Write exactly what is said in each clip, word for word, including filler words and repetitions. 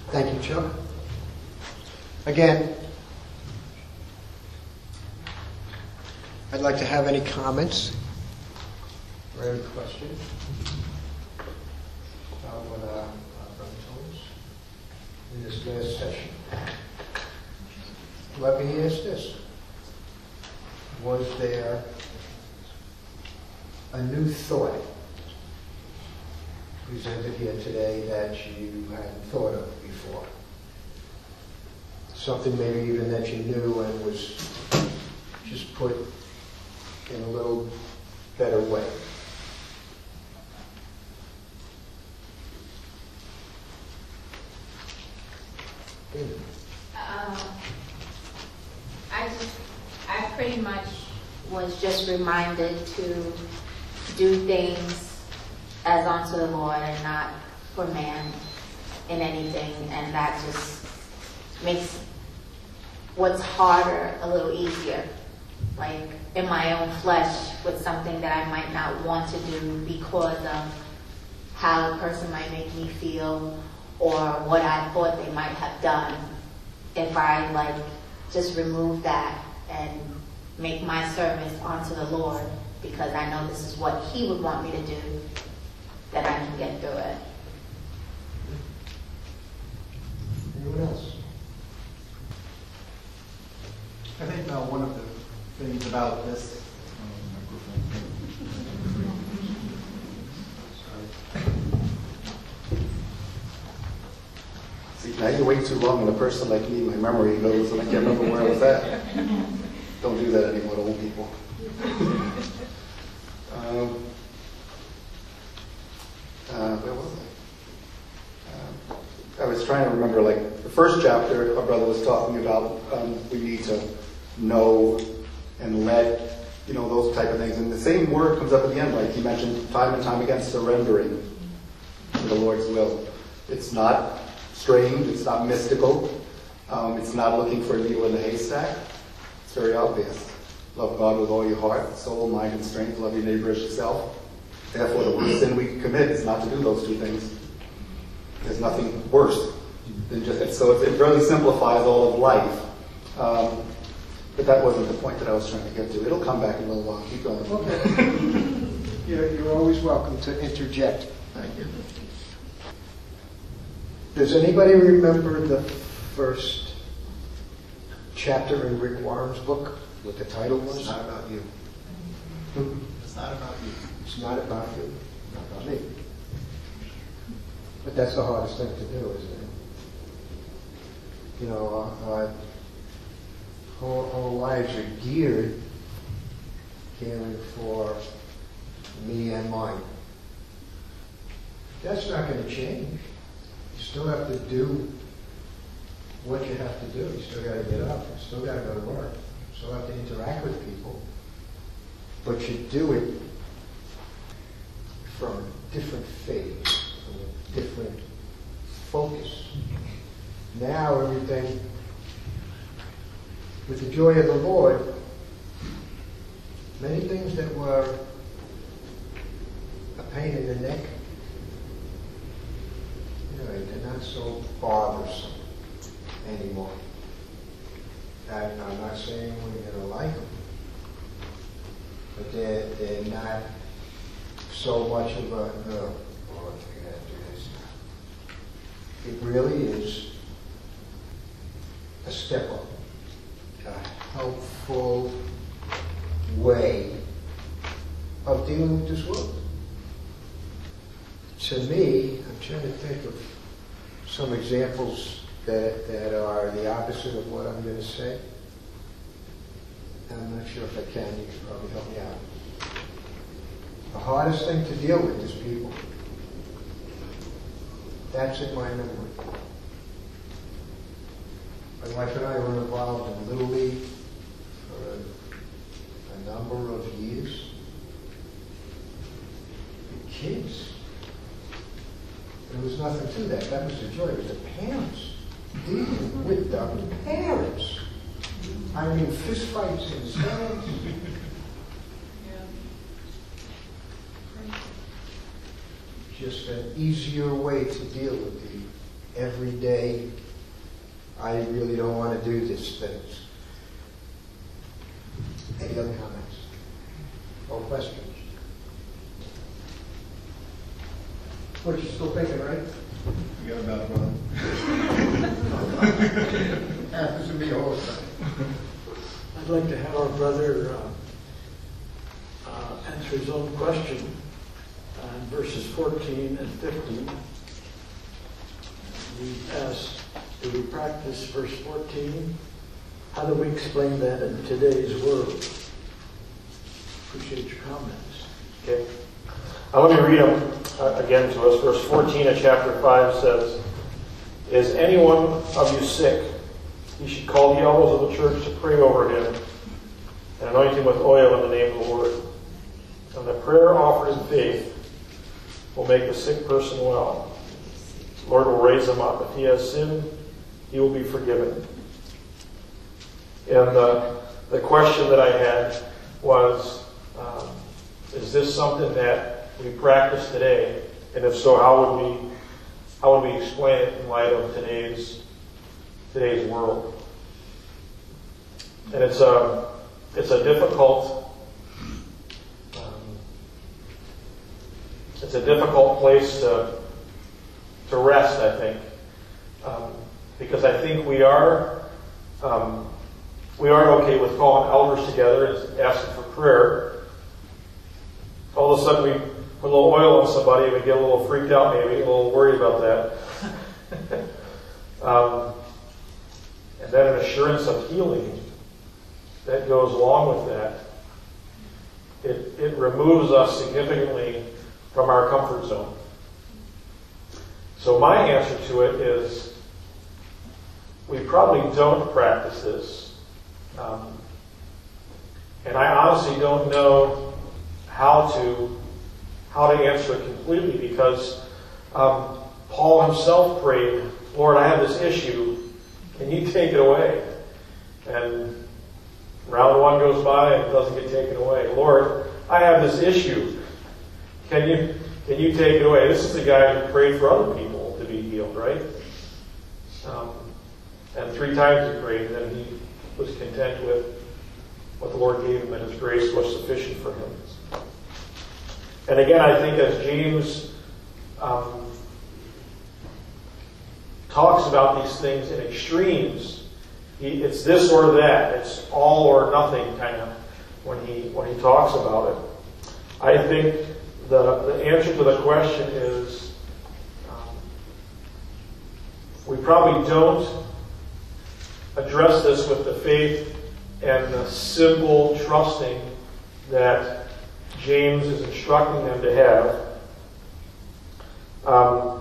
Thank you, Chuck. Again, I'd like to have any comments or any questions about what uh, our brother told us in this last session. Let me ask this. Was there a new thought presented here today that you hadn't thought of before? Something maybe even that you knew and was just put in a little better way. Um, I just, I pretty much was just reminded to do things as unto the Lord and not for man in anything, and that just makes what's harder a little easier. Like in my own flesh with something that I might not want to do because of how a person might make me feel or what I thought they might have done. If I like just remove that and make my service unto the Lord because I know this is what He would want me to do, then I can get through it. Anyone else? I think uh, one of the things about this, See, now you wait too long and a person like me, my memory goes and I can't remember where I was at. Don't do that anymore to old people. um, uh, where was I? Um, I was trying to remember, like, the first chapter, our brother was talking about um, we need to know and let, you know, those type of things. And the same word comes up at the end, like he mentioned time and time again, surrendering to the Lord's will. It's not strange, it's not mystical, um, it's not looking for a needle in the haystack. It's very obvious. Love God with all your heart, soul, mind, and strength. Love your neighbor as yourself. Therefore, the worst sin we can commit is not to do those two things. There's nothing worse than just, so it really simplifies all of life. Um, but that wasn't the point that I was trying to get to. It'll come back in a little while. Keep going. Okay. you're, you're always welcome to interject. Thank you. Does anybody remember the first chapter in Rick Warren's book? What the title was? It's not about you. It's not about you. It's not about you. Not about me. But that's the hardest thing to do, isn't it? You know, our, our whole, whole lives are geared caring for me and mine. That's not going to change. You still have to do what you have to do. You still got to get up. You still got to go to work. You still have to interact with people. But you do it from a different phase, from a different focus. Now everything, with the joy of the Lord, many things that were a pain in the neck, you know, they're not so bothersome anymore. And I'm not saying we're going to like them, but they're, they're not so much of a, no, Lord, we got to do this now. It really is a step up, a helpful way of dealing with this world. To me, I'm trying to think of some examples that that are the opposite of what I'm going to say. I'm not sure if I can. You can probably help me out. The hardest thing to deal with is people. That's in my memory. My wife and I were involved in Little League for a, a number of years. The kids. There was nothing to that. That was the joy. It was the parents. Dealing with the parents. I mean, fist fights in stands. Just an easier way to deal with the every day. I really don't want to do these things. Any other comments or questions? But you're still thinking, right? You got about brother. Happens to me all the time. I'd like to have our brother uh, uh, answer his own question on verses fourteen and fifteen. He asked, do we practice verse fourteen? How do we explain that in today's world? Appreciate your comments. Okay. Uh, let me read them uh, again to us. Verse fourteen of chapter five says, is anyone of you sick? He should call the elders of the church to pray over him and anoint him with oil in the name of the Lord. And the prayer offered in faith will make the sick person well. The Lord will raise him up. If he has sinned, he will be forgiven. And the, the question that I had was, um, is this something that we practice today? And if so, how would we how would we explain it in light of today's today's world? And it's a it's a difficult um, it's a difficult place to to rest, I think, um, because I think we are um, we are okay with calling elders together and asking for prayer. All of a sudden, we put a little oil on somebody and we get a little freaked out, maybe a little worried about that. um, and then an assurance of healing that goes along with that. It, it removes us significantly from our comfort zone. So my answer to it is, we probably don't practice this. Um, and I honestly don't know how to how to answer it completely, because um, Paul himself prayed, Lord, I have this issue. Can you take it away? And round one goes by and it doesn't get taken away. Lord, I have this issue. Can you can you take it away? This is the guy who prayed for other people to be healed, right? Um, and three times he prayed, and then he was content with what the Lord gave him, and his grace was sufficient for him. And again, I think as James um, talks about these things in extremes, he, it's this or that. It's all or nothing kind of when he when he talks about it. I think the, the answer to the question is um, we probably don't address this with the faith and the simple trusting that James is instructing them to have. Um,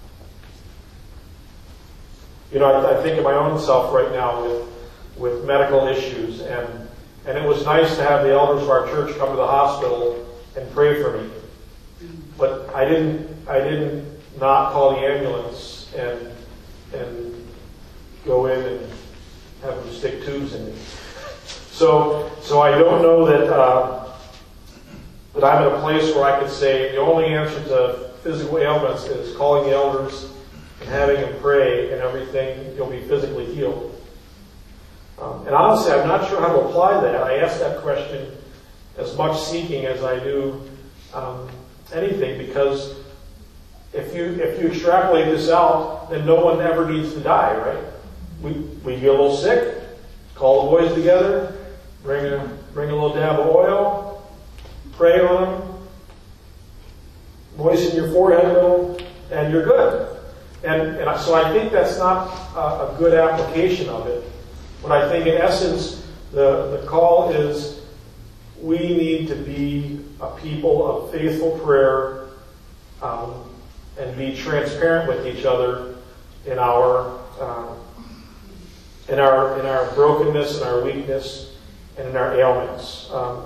you know, I, I think of my own self right now with with medical issues, and and it was nice to have the elders of our church come to the hospital and pray for me. But I didn't I didn't not call the ambulance and and go in and have them stick tubes in me. So so I don't know that. Uh, But I'm at a place where I could say the only answer to physical ailments is calling the elders and having them pray, and everything, you'll be physically healed. Um, and honestly, I'm not sure how to apply that. I ask that question as much seeking as I do um, anything, because if you if you extrapolate this out, then no one ever needs to die, right? We we get a little sick, call the boys together, bring a bring a little dab of oil. Pray on them, moisten your forehead a little, and you're good. And, and so I think that's not a, a good application of it. But I think in essence, the, the call is we need to be a people of faithful prayer um, and be transparent with each other in our uh, in our in our brokenness and our weakness and in our ailments. Um,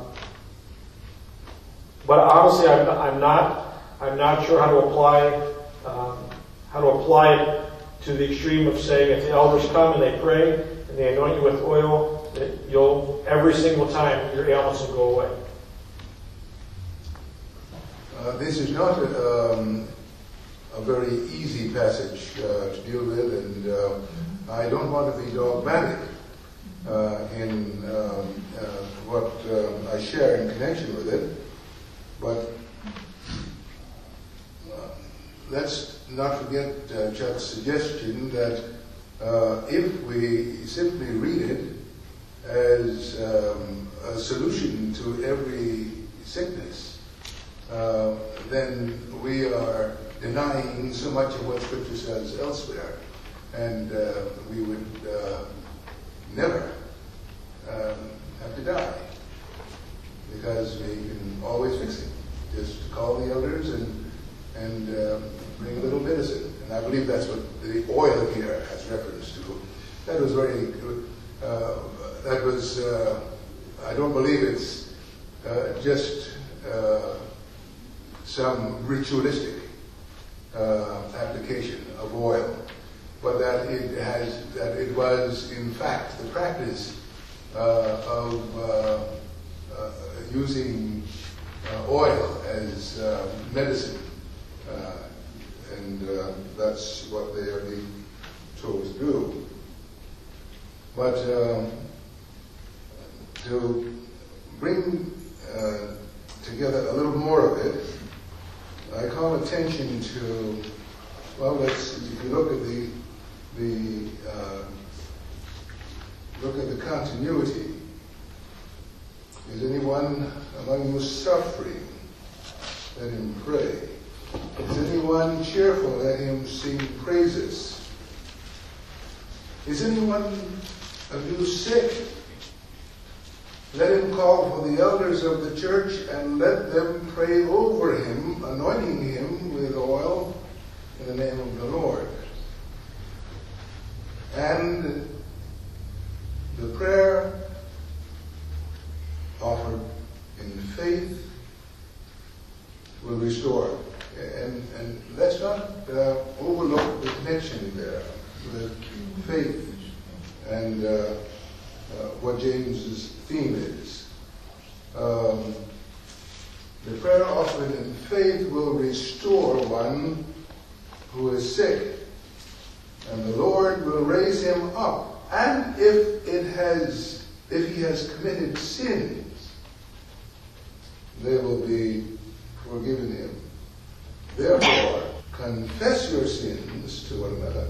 But honestly, I'm, I'm not. I'm not sure how to apply um, how to apply it to the extreme of saying if the elders come and they pray and they anoint you with oil, that you'll every single time your ailments will go away. Uh, this is not um, a very easy passage uh, to deal with, and uh, I don't want to be dogmatic uh, in um, uh, what um, I share in connection with it, but uh, let's not forget uh, Chuck's suggestion that uh, if we simply read it as um, a solution to every sickness, uh, then we are denying so much of what Scripture says elsewhere, and uh, we would uh, never um, have to die, because we can always fix it. Just call the elders and and uh, bring a little medicine, and I believe that's what the oil here has reference to. That was very good. Uh, that was. Uh, I don't believe it's uh, just uh, some ritualistic uh, application of oil, but that it has, that it was in fact the practice uh, of uh, uh, using uh, oil as uh, medicine, uh, and uh, that's what they are being told to do. But um, to bring uh, together a little more of it, I call attention to, well, let's, if you look at the, the uh, look at the continuity. Is anyone among you suffering? Let him pray. Is anyone cheerful? Let him sing praises. Is anyone of you sick? Let him call for the elders of the church and let them pray over him, anointing him with oil in the name of the Lord. And the prayer offered in faith will restore. And, and let's not uh, overlook the connection there with faith and uh, uh, what James's theme is. Um, the prayer offered in faith will restore one who is sick, and the Lord will raise him up. And if it has, if he has committed sins, they will be forgiven him. Therefore, confess your sins to one another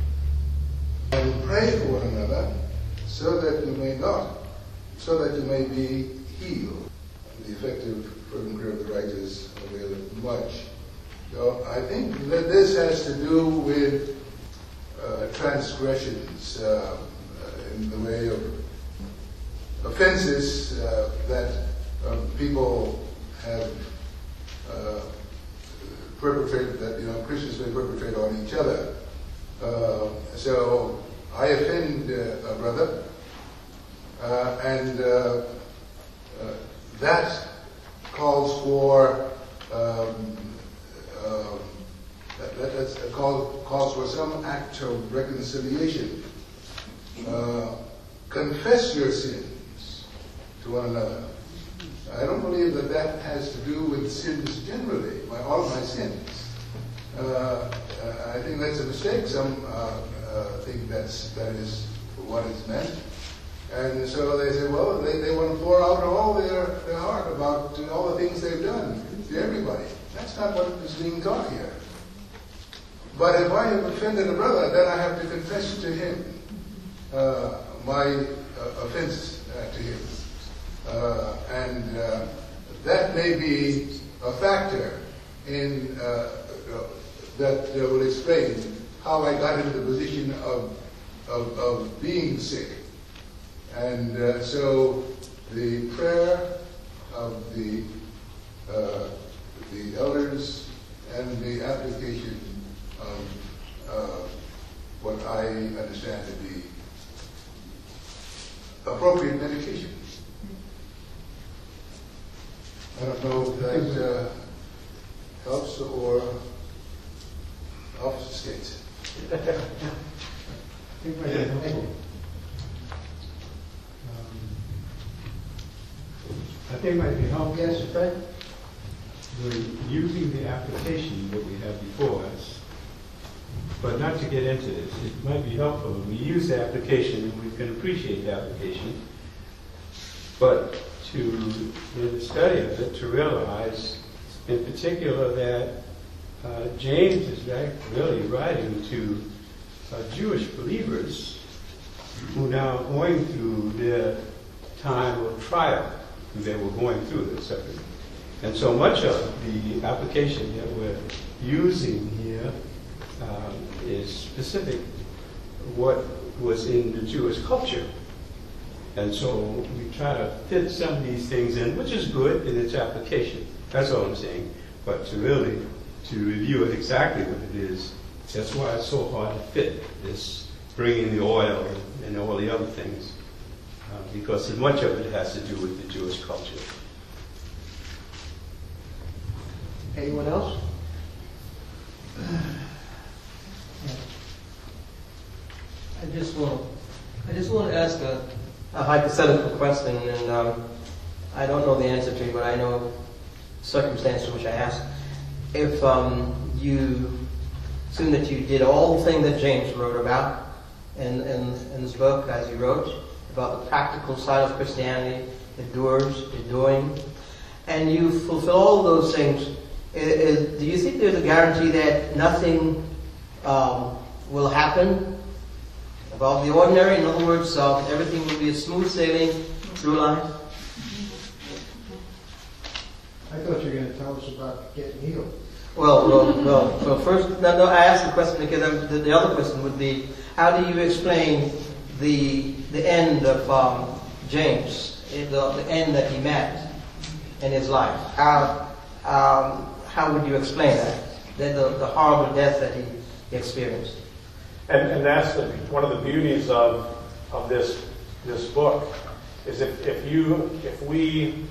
and pray for one another, so that you may not, so that you may be healed. The effective fervent prayer of the righteous availeth much. So I think that this has to do with uh, transgressions uh, in the way of offenses uh, that um, people have uh, perpetrated, that you know Christians may perpetrate on each other. Uh, so I offend uh, a brother, uh, and uh, uh, that calls for um, uh, that, that that's a call, calls for some act of reconciliation. Uh, confess your sins to one another. I don't believe that that has to do with sins generally, my, all my sins. Uh, I think that's a mistake. Some uh, uh, think that's, that is what is meant. And so they say, well, they, they want to pour out all their, their heart about all the things they've done to everybody. That's not what is being taught here. But if I have offended a brother, then I have to confess to him uh, my uh, offense uh, to him. Uh, and uh, that may be a factor in uh, uh, that uh, will explain how I got into the position of of, of being sick. And uh, so the prayer of the uh, the elders and the application of uh, what I understand to be appropriate medication. I don't know if that uh, helps or obfuscates. I think might be helpful. Um, I think might be helpful. Yes, Fred? The, using the application that we had before us But not to get into this, it might be helpful if we use the application and we can appreciate the application. But to, in the study of it, to realize in particular that uh, James is like really writing to uh, Jewish believers who now are going through their time of trial. They were going through this. And so much of the application that we're using here um, is specific what was in the Jewish culture. And so we try to fit some of these things in, which is good in its application. That's all I'm saying. But to really, to review it exactly what it is, that's why it's so hard to fit this bringing the oil and all the other things. Uh, because so much of it has to do with the Jewish culture. Anyone else? I just want, I just want to ask a, a hypothetical question, and um, I don't know the answer to it, but I know the circumstance in which I ask. If um, you assume that you did all the things that James wrote about in, in, in this book, as he wrote, about the practical side of Christianity, the doers, the doing, and you fulfill all those things, is, is, do you think there's a guarantee that nothing um, will happen above the ordinary? In other words, uh, everything will be a smooth sailing through life? I thought you were going to tell us about getting healed. Well, well, well, well first, no, no, I asked the question because I, the, the other question would be, how do you explain the the end of um, James, the, the end that he met in his life? How, um, how would you explain that? The, the, the horrible death that he experienced. And, and that's the, one of the beauties of of this this book is if, if you if we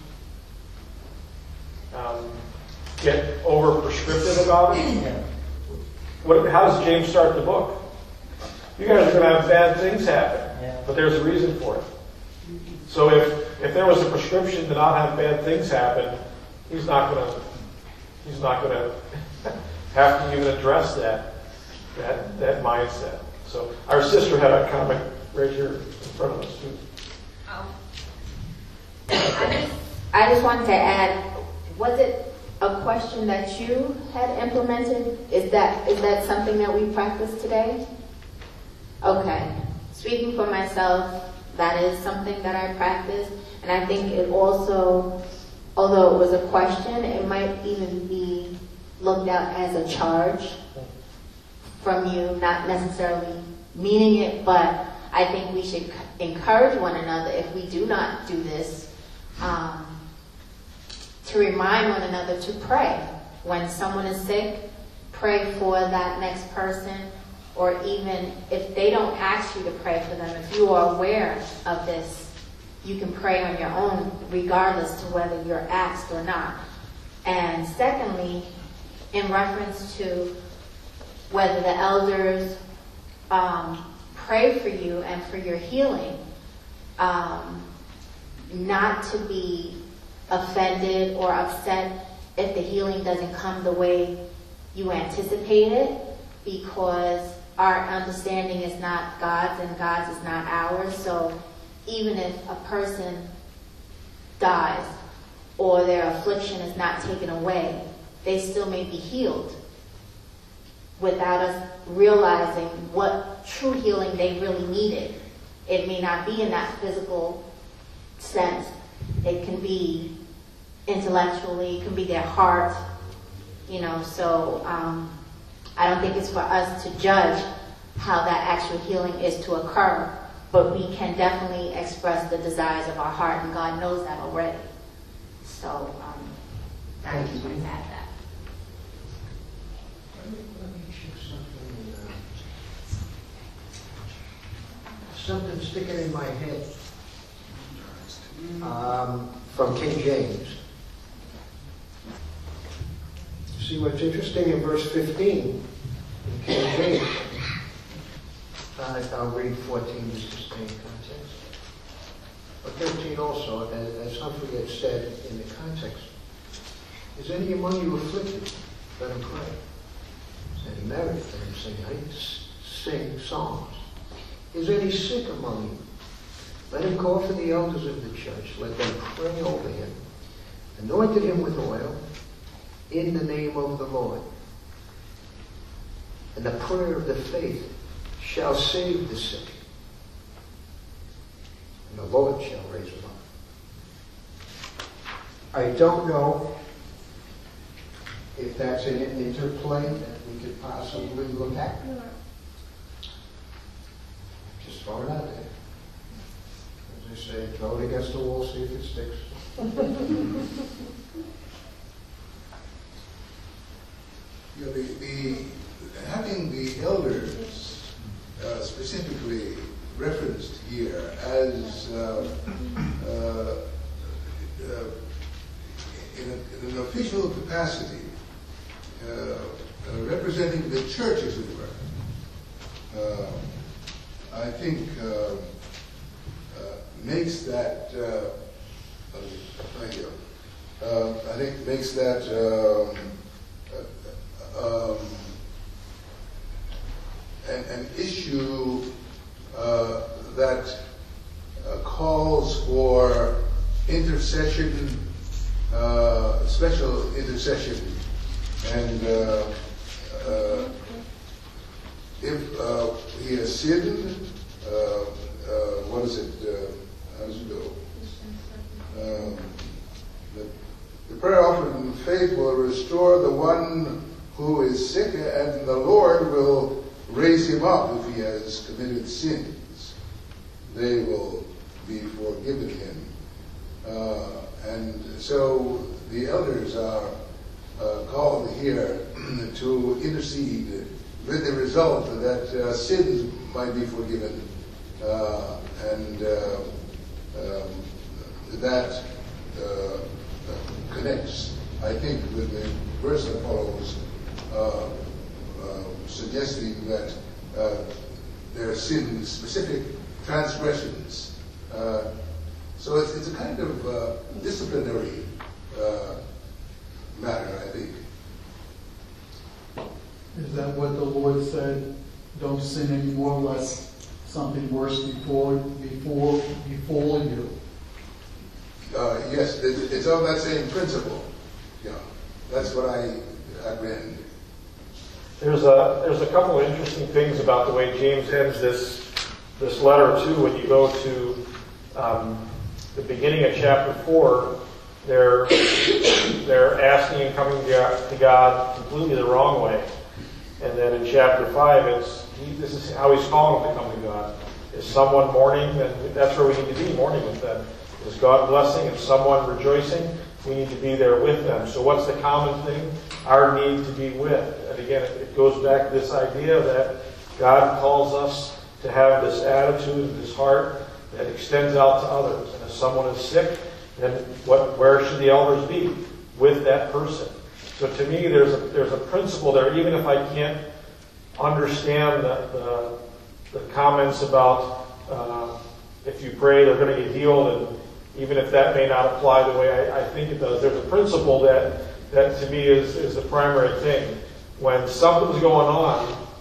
um, get over prescriptive about it. What, how does James start the book? You guys are going to have bad things happen, Yeah. but there's a reason for it. So if if there was a prescription to not have bad things happen, he's not going to he's not going to have to even address that that that mindset. So our sister had a comment right here in front of us too. Um, I just, I just wanted to add, was it a question that you had implemented? Is that is that something that we practice today? Okay. Speaking for myself, that is something that I practice, and I think it also, although it was a question, it might even be looked at as a charge from you, not necessarily meaning it, but I think we should encourage one another, if we do not do this, um, to remind one another to pray. When someone is sick, pray for that next person, or even if they don't ask you to pray for them, if you are aware of this, you can pray on your own, regardless to whether you're asked or not. And secondly, in reference to whether the elders um, pray for you and for your healing, um, not to be offended or upset if the healing doesn't come the way you anticipated, because our understanding is not God's and God's is not ours. So even if a person dies or their affliction is not taken away, they still may be healed without us realizing what true healing they really needed. It may not be in that physical sense. It can be intellectually, it can be their heart, you know, so um, I don't think it's for us to judge how that actual healing is to occur, but we can definitely express the desires of our heart, and God knows that already. So, um, I just want to add that. Let me, let me check something, uh, something sticking in my head, um, from King James. See what's interesting in verse fifteen, in King James. Uh, I'll read fourteen just to stay in context. But thirteen also, as, as Humphrey had said in the context. Is any among you afflicted? Let him pray. And he married her and said, I sing songs. Is any sick among you? Let him call for the elders of the church. Let them pray over him. Anointed him with oil in the name of the Lord. And the prayer of the faith shall save the sick. And the Lord shall raise him up. I don't know if that's an interplay that we could possibly look at. Just throw it out there. As I say, throw it against the wall, see if it sticks. You know, the, the, having the elders uh, specifically referenced here as uh, uh, uh, in, a, in an official capacity, uh, uh, representing the church, as it were, uh, I think uh, uh, makes that, uh, thank you, uh, I think makes that um, Um, an, an issue uh, that uh, calls for intercession, uh, special intercession, and uh, uh, if uh, he has sinned, uh, uh, what is it? Uh, how does it go? Um, the, the prayer offered in faith will restore the one who is sick, and the Lord will raise him up if he has committed sins. They will be forgiven him. Uh, and so the elders are uh, called here to intercede with the result that uh, sins might be forgiven. Uh, and uh, um, that uh, connects, I think, with the verse that follows, Uh, uh, suggesting that uh, there are sins, specific transgressions. Uh, so it's, it's a kind of uh, disciplinary uh, matter, I think. Is that what the Lord said? Don't sin anymore, lest something worse before before before you. Uh, yes, it, it's on that same principle. Yeah, that's what I I read. There's a there's a couple of interesting things about the way James ends this this letter too. When you go to um, the beginning of chapter four, they're they're asking and coming to God completely the wrong way, and then in chapter five, it's he, this is how he's calling them to come to God. Is someone mourning? And that's where we need to be, mourning with them. Is God blessing and someone rejoicing? We need to be there with them. So what's the common thing? Our need to be with. And again, it goes back to this idea that God calls us to have this attitude, this heart that extends out to others. And if someone is sick, then what, where should the elders be? With that person. So to me, there's a, there's a principle there, even if I can't understand the, the, the comments about uh, if you pray, they're going to get healed, and even if that may not apply the way I, I think it does. There's a principle that, that to me is, is the primary thing. When something's going on,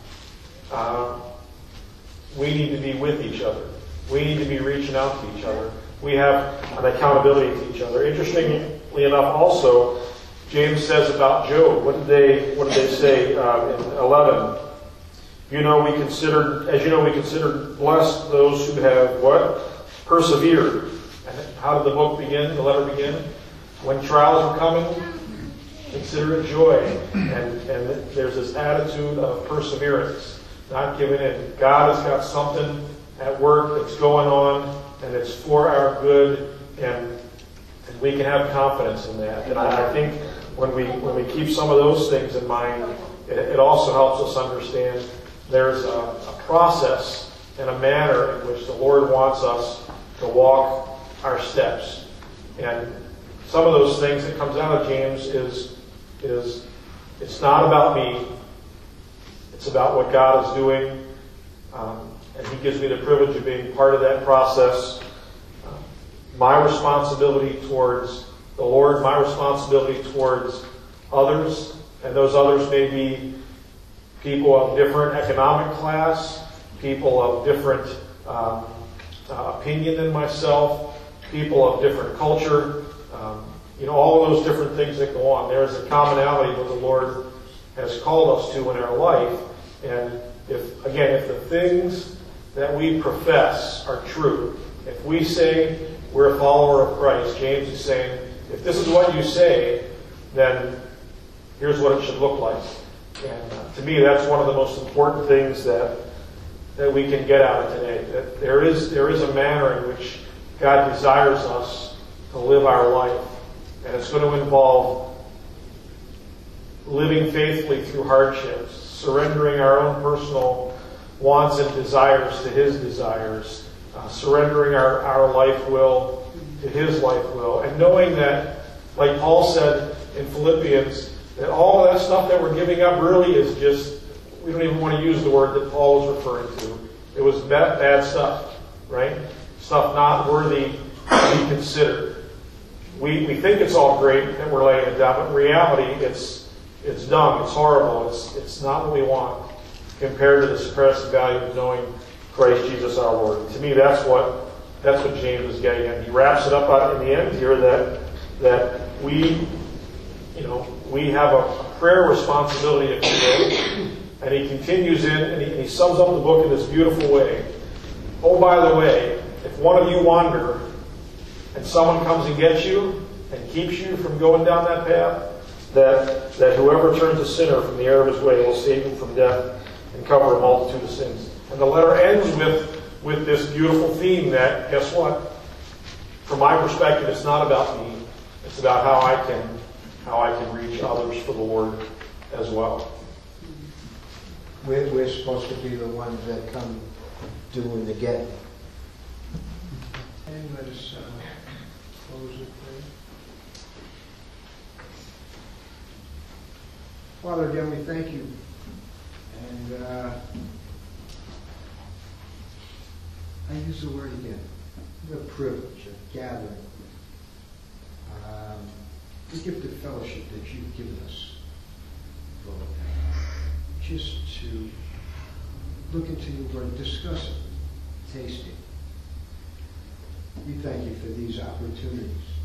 uh, we need to be with each other. We need to be reaching out to each other. We have an accountability to each other. Interestingly enough, also, James says about Job, what did they, what did they say uh, in eleven? You know, we considered, as you know, we considered blessed those who have what? Persevered. How did the book begin, the letter begin? When trials are coming, consider it joy. And, and there's this attitude of perseverance, not giving in. God has got something at work that's going on, and it's for our good, and, and we can have confidence in that. And I, I think when we when we keep some of those things in mind, it, it also helps us understand there's a, a process and a manner in which the Lord wants us to walk our steps. And some of those things that comes out of James is, is it's not about me. It's about what God is doing. Um, and he gives me the privilege of being part of that process. Uh, my responsibility towards the Lord, my responsibility towards others, and those others may be people of different economic class, people of different um, uh, opinion than myself, people of different culture, um, you know, all of those different things that go on. There's a commonality what the Lord has called us to in our life. And if, again, if the things that we profess are true, if we say we're a follower of Christ, James is saying, if this is what you say, then here's what it should look like. And uh, to me, that's one of the most important things that that we can get out of today. That there is there is a manner in which God desires us to live our life, and it's going to involve living faithfully through hardships, surrendering our own personal wants and desires to His desires, uh, surrendering our, our life will to His life will, and knowing that, like Paul said in Philippians, that all of that stuff that we're giving up really is just, we don't even want to use the word that Paul was referring to. It was bad, bad stuff, right? Stuff not worthy to be considered. We we think it's all great that we're laying it down, but in reality, it's it's dumb, it's horrible, it's it's not what we want compared to the suppressed value of knowing Christ Jesus our Lord. To me, that's what that's what James is getting at. He wraps it up in the end here that that we, you know, we have a prayer responsibility, if you will. And he continues in, and he, he sums up the book in this beautiful way. Oh, by the way, if one of you wander, and someone comes and gets you, and keeps you from going down that path, that, that whoever turns a sinner from the error of his way will save him from death and cover a multitude of sins. And the letter ends with, with this beautiful theme that, guess what? From my perspective, it's not about me. It's about how I can how I can reach others for the Lord as well. We're, we're supposed to be the ones that come doing the getting. And let us uh, close it there. Father, again, we thank you. And uh, I use the word again. The privilege of gathering. Um, the gift of fellowship that you've given us, Lord. Just to look into your word, discuss it, taste it. We thank you for these opportunities.